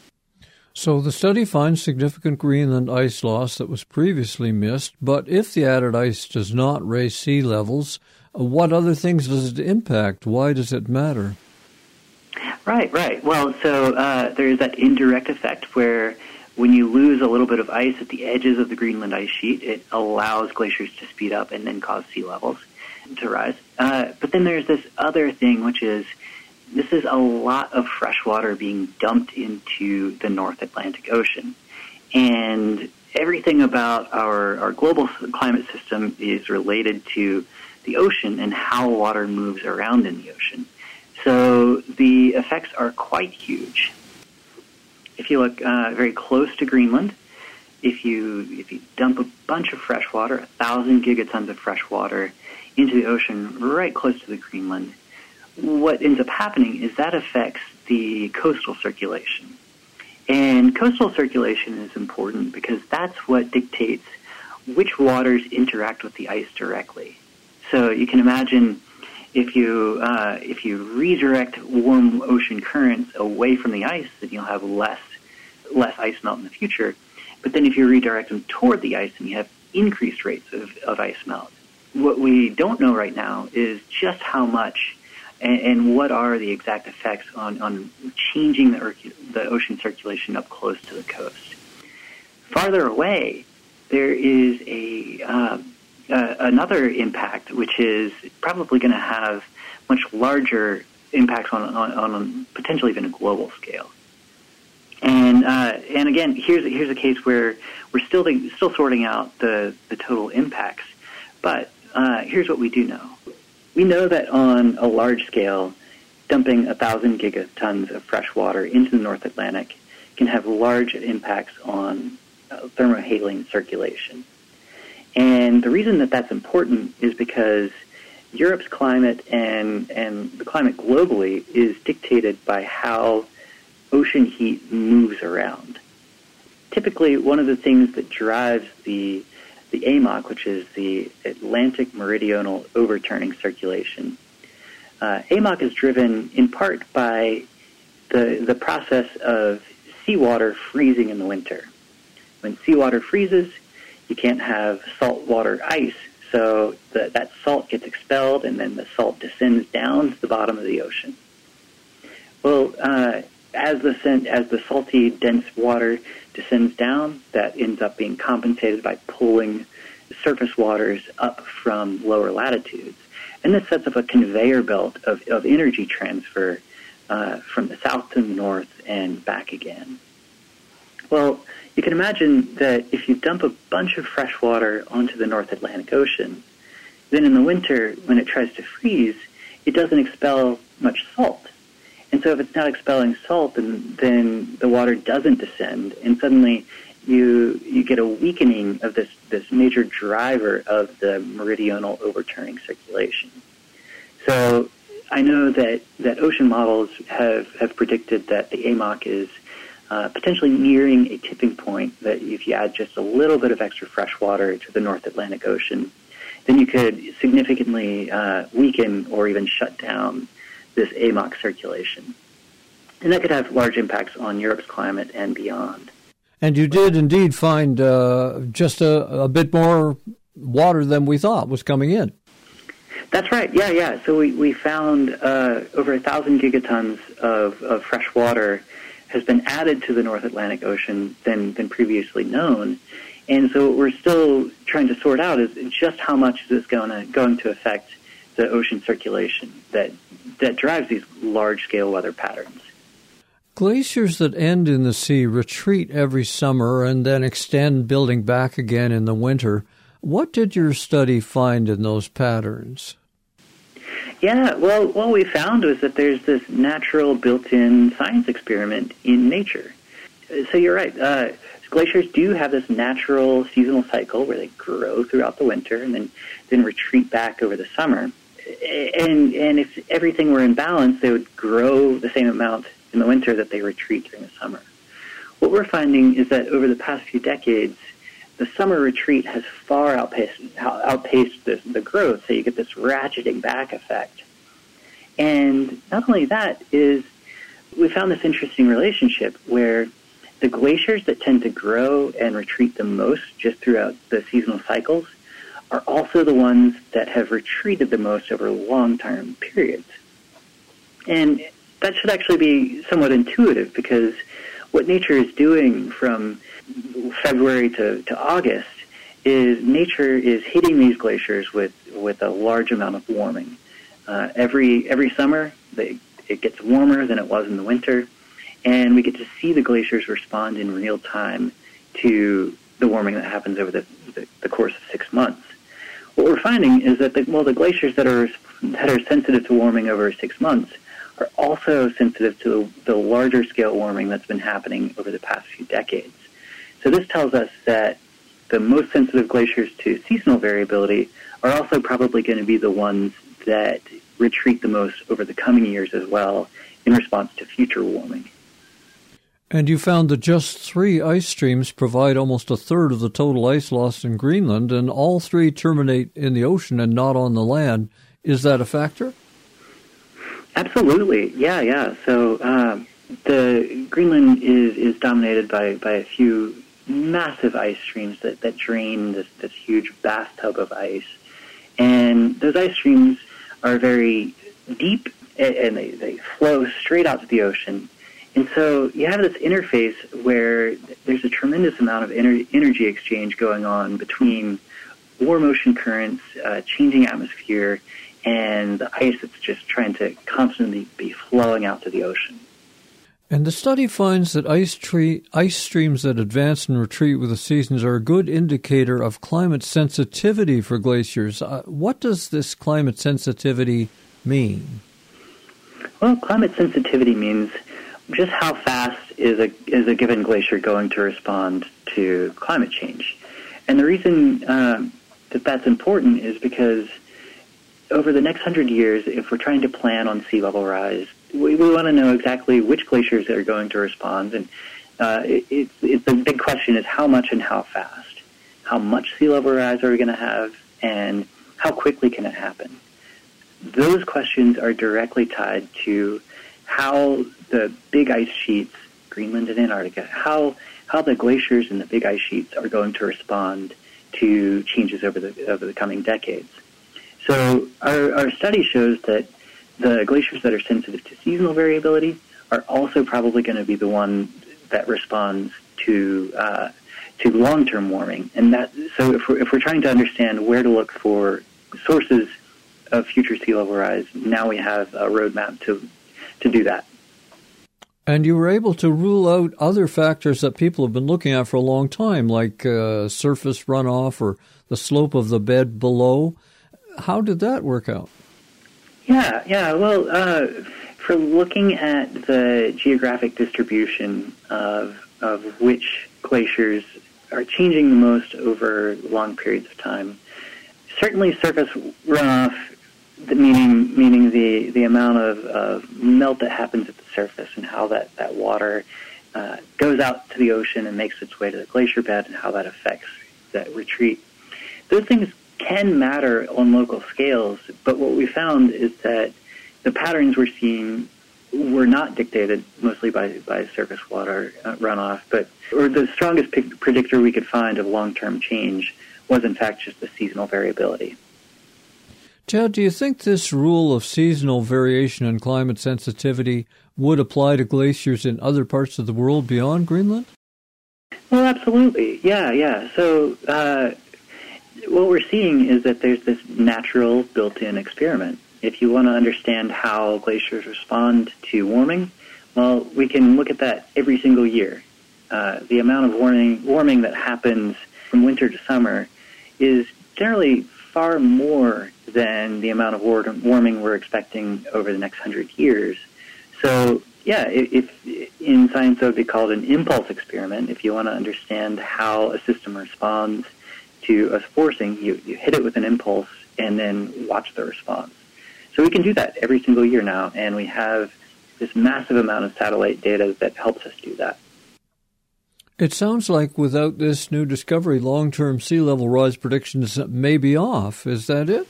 So the study finds significant Greenland ice loss that was previously missed, but if the added ice does not raise sea levels, what other things does it impact? Why does it matter? Right, right. Well, so uh, there is that indirect effect where when you lose a little bit of ice at the edges of the Greenland ice sheet, it allows glaciers to speed up and then cause sea levels to rise. Uh, but then there's this other thing, which is this is a lot of fresh water being dumped into the North Atlantic Ocean. And everything about our, our global climate system is related to the ocean and how water moves around in the ocean. So the effects are quite huge. If you look uh, very close to Greenland, if you if you dump a bunch of fresh water, a thousand gigatons of fresh water into the ocean right close to the Greenland, what ends up happening is that affects the coastal circulation. And coastal circulation is important because that's what dictates which waters interact with the ice directly. So you can imagine if you uh, if you redirect warm ocean currents away from the ice, then you'll have less less ice melt in the future. But then if you redirect them toward the ice, then you have increased rates of, of ice melt. What we don't know right now is just how much and, and what are the exact effects on, on changing the, the ocean circulation up close to the coast. Farther away, there is a uh, uh, another impact, which is probably going to have much larger impacts on, on, on potentially even a global scale. And uh, and again, here's here's a case where we're still still sorting out the, the total impacts. But uh, here's what we do know: we know that on a large scale, dumping a thousand gigatons of fresh water into the North Atlantic can have large impacts on uh, thermohaline circulation. And the reason that that's important is because Europe's climate and and the climate globally is dictated by how ocean heat moves around. Typically, one of the things that drives the the A M O C, which is the Atlantic Meridional Overturning Circulation, uh, A M O C is driven in part by the the process of seawater freezing in the winter. When seawater freezes, you can't have saltwater ice, so the, that salt gets expelled, and then the salt descends down to the bottom of the ocean. Well, uh, As the as the salty, dense water descends down, that ends up being compensated by pulling surface waters up from lower latitudes. And this sets up a conveyor belt of, of energy transfer uh, from the south to the north and back again. Well, you can imagine that if you dump a bunch of fresh water onto the North Atlantic Ocean, then in the winter, when it tries to freeze, it doesn't expel much salt. And so if it's not expelling salt, then, then the water doesn't descend, and suddenly you you get a weakening of this, this major driver of the meridional overturning circulation. So I know that, that ocean models have, have predicted that the A M O C is uh, potentially nearing a tipping point, that if you add just a little bit of extra fresh water to the North Atlantic Ocean, then you could significantly uh, weaken or even shut down this A M O C circulation. And that could have large impacts on Europe's climate and beyond. And you did indeed find uh, just a, a bit more water than we thought was coming in. That's right, yeah, yeah. So we, we found uh, over a thousand gigatons of, of fresh water has been added to the North Atlantic Ocean than, than previously known. And so what we're still trying to sort out is just how much is this going to, going to affect the ocean circulation that, that drives these large-scale weather patterns. Glaciers that end in the sea retreat every summer and then extend, building back again in the winter. What did your study find in those patterns? Yeah, well, what we found was that there's this natural built-in science experiment in nature. So you're right. Uh, glaciers do have this natural seasonal cycle where they grow throughout the winter and then, then retreat back over the summer. And, and if everything were in balance, they would grow the same amount in the winter that they retreat during the summer. What we're finding is that over the past few decades, the summer retreat has far outpaced, outpaced the, the growth, so you get this ratcheting back effect. And not only that, is we found this interesting relationship where the glaciers that tend to grow and retreat the most just throughout the seasonal cycles are also the ones that have retreated the most over long-term periods. And that should actually be somewhat intuitive, because what nature is doing from February to, to August is nature is hitting these glaciers with, with a large amount of warming. Uh, every every summer, they, it gets warmer than it was in the winter, and we get to see the glaciers respond in real time to the warming that happens over the, the, the course of six months. What we're finding is that the, well, the glaciers that are that are sensitive to warming over six months are also sensitive to the larger scale warming that's been happening over the past few decades. So this tells us that the most sensitive glaciers to seasonal variability are also probably going to be the ones that retreat the most over the coming years as well in response to future warming. And you found that just three ice streams provide almost a third of the total ice loss in Greenland, and all three terminate in the ocean and not on the land. Is that a factor? Absolutely, yeah, yeah. So uh, the Greenland is, is dominated by, by a few massive ice streams that, that drain this, this huge bathtub of ice. And those ice streams are very deep, and they, they flow straight out to the ocean. And so you have this interface where there's a tremendous amount of ener- energy exchange going on between warm ocean currents, uh, changing atmosphere, and the ice that's just trying to constantly be flowing out to the ocean. And the study finds that ice, tree, ice streams that advance and retreat with the seasons are a good indicator of climate sensitivity for glaciers. Uh, what does this climate sensitivity mean? Well, climate sensitivity means just how fast is a is a given glacier going to respond to climate change. And the reason uh, that that's important is because over the next hundred years, if we're trying to plan on sea level rise, we, we want to know exactly which glaciers are going to respond. And uh, it, it's, it's the big question is how much and how fast. How much sea level rise are we going to have, and how quickly can it happen? Those questions are directly tied to how the big ice sheets, Greenland and Antarctica, how how the glaciers and the big ice sheets are going to respond to changes over the over the coming decades. So our, our study shows that the glaciers that are sensitive to seasonal variability are also probably going to be the one that responds to uh, to long-term warming. And that so if we're, if we're trying to understand where to look for sources of future sea level rise, now we have a roadmap to to do that. And you were able to rule out other factors that people have been looking at for a long time, like uh, surface runoff or the slope of the bed below. How did that work out? Yeah, yeah. Well, uh, for looking at the geographic distribution of of which glaciers are changing the most over long periods of time, certainly surface runoff, meaning meaning the, the amount of, of melt that happens at the surface and how that, that water uh, goes out to the ocean and makes its way to the glacier bed and how that affects that retreat. Those things can matter on local scales, but what we found is that the patterns we're seeing were not dictated mostly by, by surface water uh, runoff, but or the strongest p- predictor we could find of long-term change was in fact just the seasonal variability. Chad, do you think this rule of seasonal variation and climate sensitivity would apply to glaciers in other parts of the world beyond Greenland? Well, absolutely. Yeah, yeah. So uh, what we're seeing is that there's this natural built-in experiment. If you want to understand how glaciers respond to warming, well, we can look at that every single year. Uh, the amount of warming, warming that happens from winter to summer is generally far more than the amount of warming we're expecting over the next hundred years. So, yeah, if, if in science that would be called an impulse experiment. If you want to understand how a system responds to us forcing, you, you hit it with an impulse and then watch the response. So we can do that every single year now, and we have this massive amount of satellite data that helps us do that. It sounds like without this new discovery, long-term sea level rise predictions may be off. Is that it?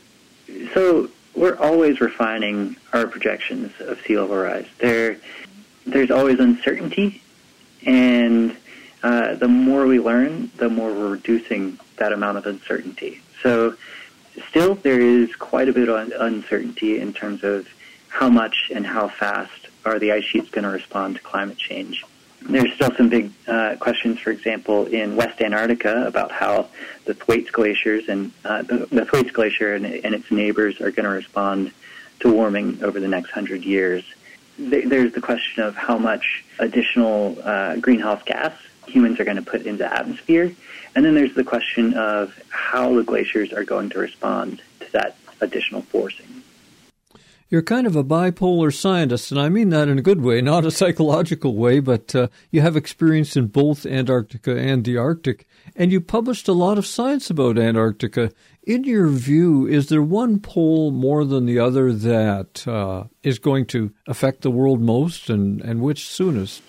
So we're always refining our projections of sea level rise. There, there's always uncertainty, and uh, the more we learn, the more we're reducing that amount of uncertainty. So still, there is quite a bit of uncertainty in terms of how much and how fast are the ice sheets going to respond to climate change. There's still some big uh, questions, for example, in West Antarctica about how the Thwaites glaciers and uh, the, the Thwaites glacier and, and its neighbors are going to respond to warming over the next hundred years. There's the question of how much additional uh, greenhouse gas humans are going to put into the atmosphere. And then there's the question of how the glaciers are going to respond to that additional forcing. You're kind of a bipolar scientist, and I mean that in a good way, not a psychological way, but uh, you have experience in both Antarctica and the Arctic, and you published a lot of science about Antarctica. In your view, is there one pole more than the other that uh, is going to affect the world most, and, and which soonest?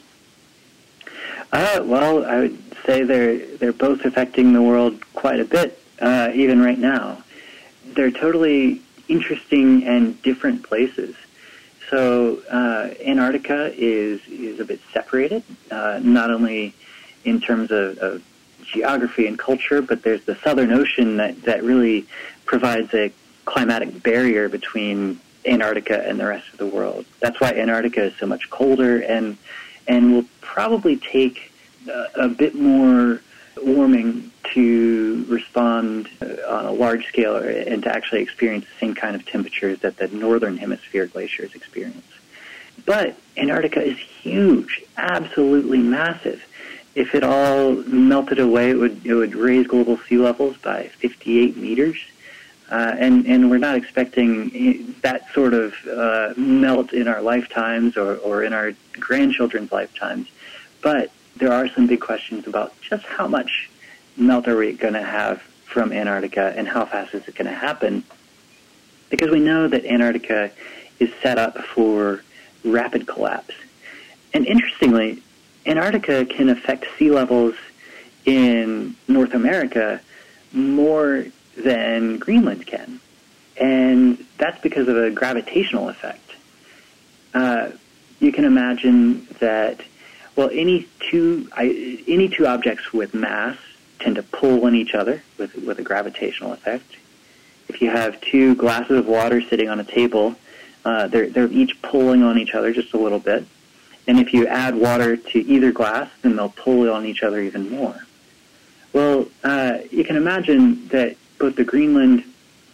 Uh, well, I would say they're they're both affecting the world quite a bit, uh, even right now. They're totally interesting and different places. So uh, Antarctica is is a bit separated, uh, not only in terms of, of geography and culture, but there's the Southern Ocean that, that really provides a climatic barrier between Antarctica and the rest of the world. That's why Antarctica is so much colder and and will probably take uh, a bit more warming to respond on a large scale and to actually experience the same kind of temperatures that the northern hemisphere glaciers experience. But Antarctica is huge, absolutely massive. If it all melted away, it would it would raise global sea levels by fifty-eight meters. Uh, and, and we're not expecting that sort of uh, melt in our lifetimes or, or in our grandchildren's lifetimes. But there are some big questions about just how much melt are we going to have from Antarctica and how fast is it going to happen? Because we know that Antarctica is set up for rapid collapse. And interestingly, Antarctica can affect sea levels in North America more than Greenland can. And that's because of a gravitational effect. Uh, you can imagine that, well, any two I, any two objects with mass tend to pull on each other with, with a gravitational effect. If you have two glasses of water sitting on a table, uh, they're, they're each pulling on each other just a little bit. And if you add water to either glass, then they'll pull on each other even more. Well, uh, you can imagine that both the Greenland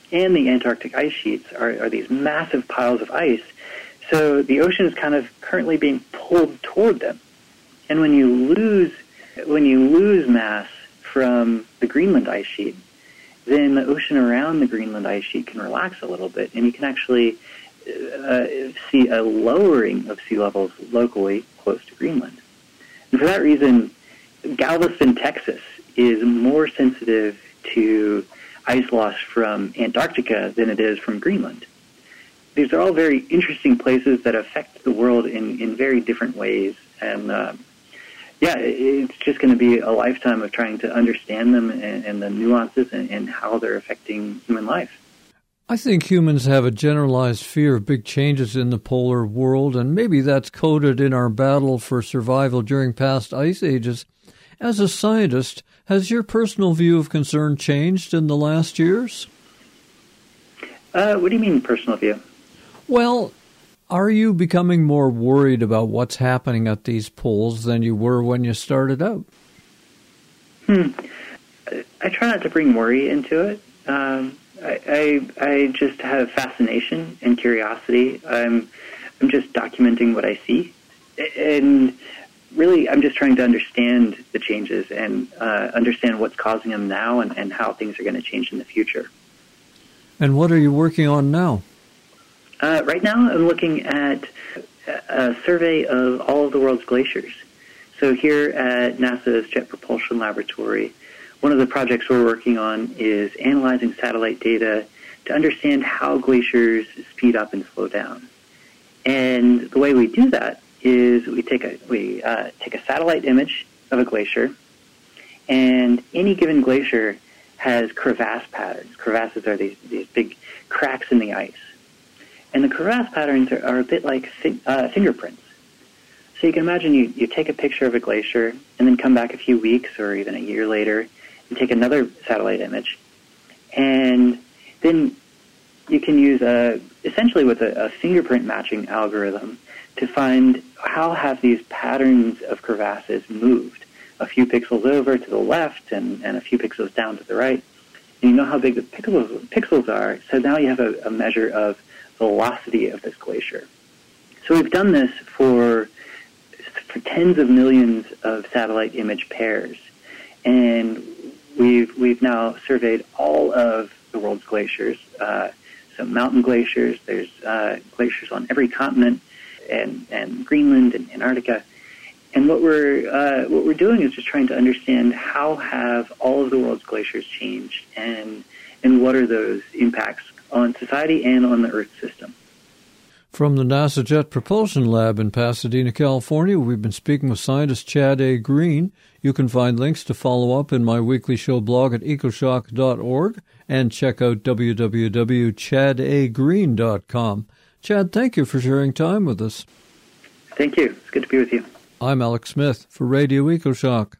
and the Antarctic ice sheets are, are these massive piles of ice. So the ocean is kind of currently being pulled toward them. And when you lose when you lose mass from the Greenland ice sheet, then the ocean around the Greenland ice sheet can relax a little bit, and you can actually uh, see a lowering of sea levels locally close to Greenland. And for that reason, Galveston, Texas, is more sensitive to ice loss from Antarctica than it is from Greenland. These are all very interesting places that affect the world in, in very different ways. And, uh, yeah, it's just going to be a lifetime of trying to understand them and, and the nuances and, and how they're affecting human life. I think humans have a generalized fear of big changes in the polar world, and maybe that's coded in our battle for survival during past ice ages. As a scientist, has your personal view of concern changed in the last years? Uh, what do you mean, personal view? Well, are you becoming more worried about what's happening at these poles than you were when you started out? Hmm. I try not to bring worry into it. Um, I, I I just have fascination and curiosity. I'm I'm just documenting what I see, and really I'm just trying to understand the changes and uh, understand what's causing them now and, and how things are going to change in the future. And what are you working on now? Uh, right now I'm looking at a survey of all of the world's glaciers. So here at NASA's Jet Propulsion Laboratory, one of the projects we're working on is analyzing satellite data to understand how glaciers speed up and slow down. And the way we do that is we take a we uh, take a satellite image of a glacier, and any given glacier has crevasse patterns. Crevasses are these, these big cracks in the ice. And the crevasse patterns are, are a bit like fi- uh, fingerprints. So you can imagine you, you take a picture of a glacier and then come back a few weeks or even a year later and take another satellite image. And then you can use a, essentially with a, a fingerprint matching algorithm to find how have these patterns of crevasses moved. A few pixels over to the left and, and a few pixels down to the right. And you know how big the pixels, pixels are, so now you have a, a measure of velocity of this glacier. So we've done this for for tens of millions of satellite image pairs, and we've we've now surveyed all of the world's glaciers. Uh, so mountain glaciers, there's uh, glaciers on every continent, and and Greenland and Antarctica. And what we're uh, what we're doing is just trying to understand how have all of the world's glaciers changed, and and what are those impacts on society and on the Earth system. From the NASA Jet Propulsion Lab in Pasadena, California, we've been speaking with scientist Chad A. Green. You can find links to follow up in my weekly show blog at ecoshock dot org and check out w w w dot chad a green dot com. Chad, thank you for sharing time with us. Thank you. It's good to be with you. I'm Alex Smith for Radio EcoShock.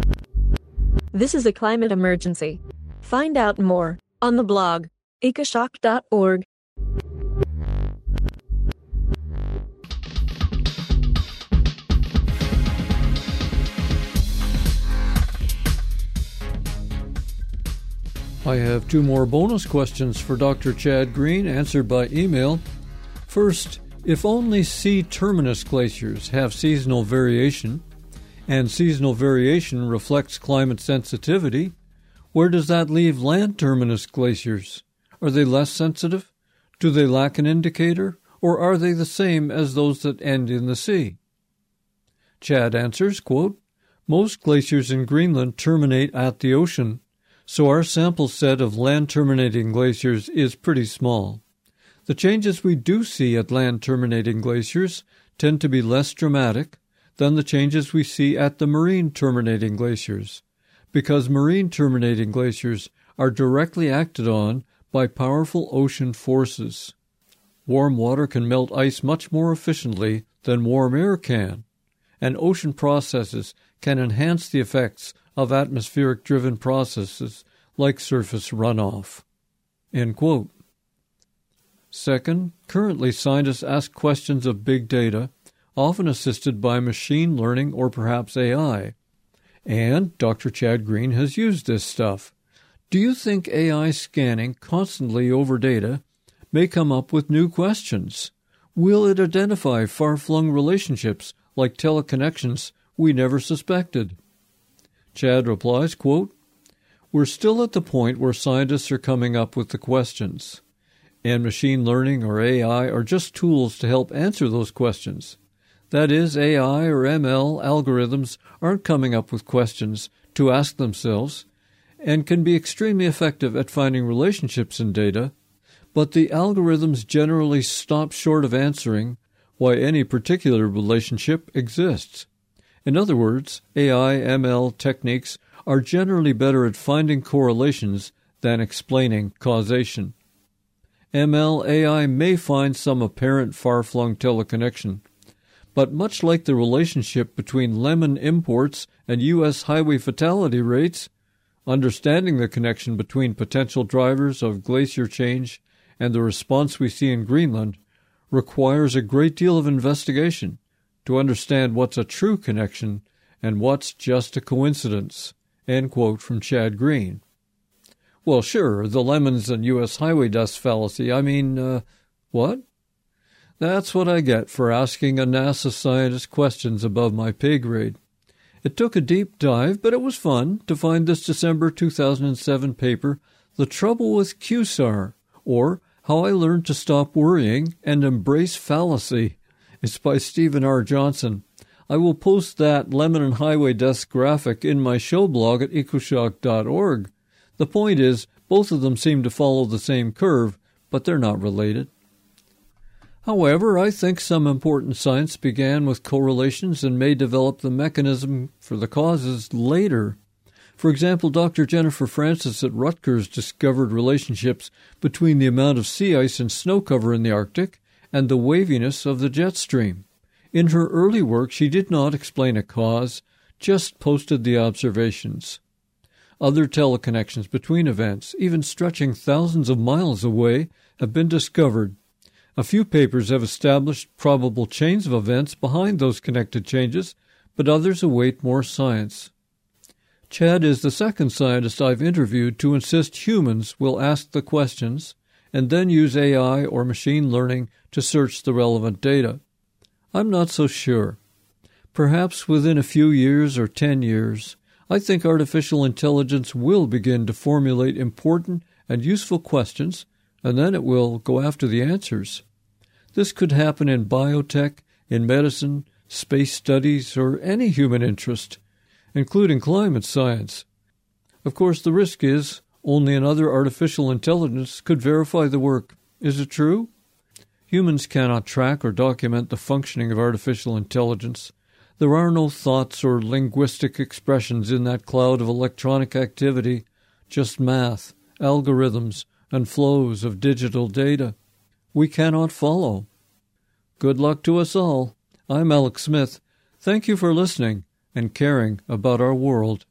This is a climate emergency. Find out more on the blog ecoshock dot org. I have two more bonus questions for Doctor Chad Green, answered by email. First, if only C-terminus glaciers have seasonal variation, and seasonal variation reflects climate sensitivity, where does that leave land-terminus glaciers? Are they less sensitive? Do they lack an indicator? Or are they the same as those that end in the sea? Chad answers, quote, most glaciers in Greenland terminate at the ocean, so our sample set of land-terminating glaciers is pretty small. The changes we do see at land-terminating glaciers tend to be less dramatic than the changes we see at the marine-terminating glaciers, because marine-terminating glaciers are directly acted on by powerful ocean forces. Warm water can melt ice much more efficiently than warm air can, and ocean processes can enhance the effects of atmospheric-driven processes like surface runoff. End quote. Second, currently scientists ask questions of big data, often assisted by machine learning or perhaps A I. And Doctor Chad Green has used this stuff. Do you think A I scanning constantly over data may come up with new questions? Will it identify far-flung relationships like teleconnections we never suspected? Chad replies, quote, "We're still at the point where scientists are coming up with the questions, and machine learning or A I are just tools to help answer those questions. That is, A I or M L algorithms aren't coming up with questions to ask themselves and can be extremely effective at finding relationships in data, but the algorithms generally stop short of answering why any particular relationship exists. In other words, A I M L techniques are generally better at finding correlations than explaining causation. M L A I may find some apparent far-flung teleconnection, but much like the relationship between lemon imports and U S highway fatality rates, understanding the connection between potential drivers of glacier change and the response we see in Greenland requires a great deal of investigation to understand what's a true connection and what's just a coincidence." End quote from Chad Green. Well, sure, the lemons and U S highway dust fallacy. I mean, uh, what? That's what I get for asking a NASA scientist questions above my pay grade. It took a deep dive, but it was fun to find this December two thousand seven paper, The Trouble with Q S A R, or How I Learned to Stop Worrying and Embrace Fallacy. It's by Stephen R. Johnson. I will post that lemon and highway dust graphic in my show blog at ecoshock dot org. The point is, both of them seem to follow the same curve, but they're not related. However, I think some important science began with correlations and may develop the mechanism for the causes later. For example, Doctor Jennifer Francis at Rutgers discovered relationships between the amount of sea ice and snow cover in the Arctic and the waviness of the jet stream. In her early work, she did not explain a cause, just posted the observations. Other teleconnections between events, even stretching thousands of miles away, have been discovered. A few papers have established probable chains of events behind those connected changes, but others await more science. Chad is the second scientist I've interviewed to insist humans will ask the questions and then use A I or machine learning to search the relevant data. I'm not so sure. Perhaps within a few years or ten years, I think artificial intelligence will begin to formulate important and useful questions, and then it will go after the answers. This could happen in biotech, in medicine, space studies, or any human interest, including climate science. Of course, the risk is only another artificial intelligence could verify the work. Is it true? Humans cannot track or document the functioning of artificial intelligence. There are no thoughts or linguistic expressions in that cloud of electronic activity, just math, algorithms, and flows of digital data. We cannot follow. Good luck to us all. I'm Alex Smith. Thank you for listening and caring about our world.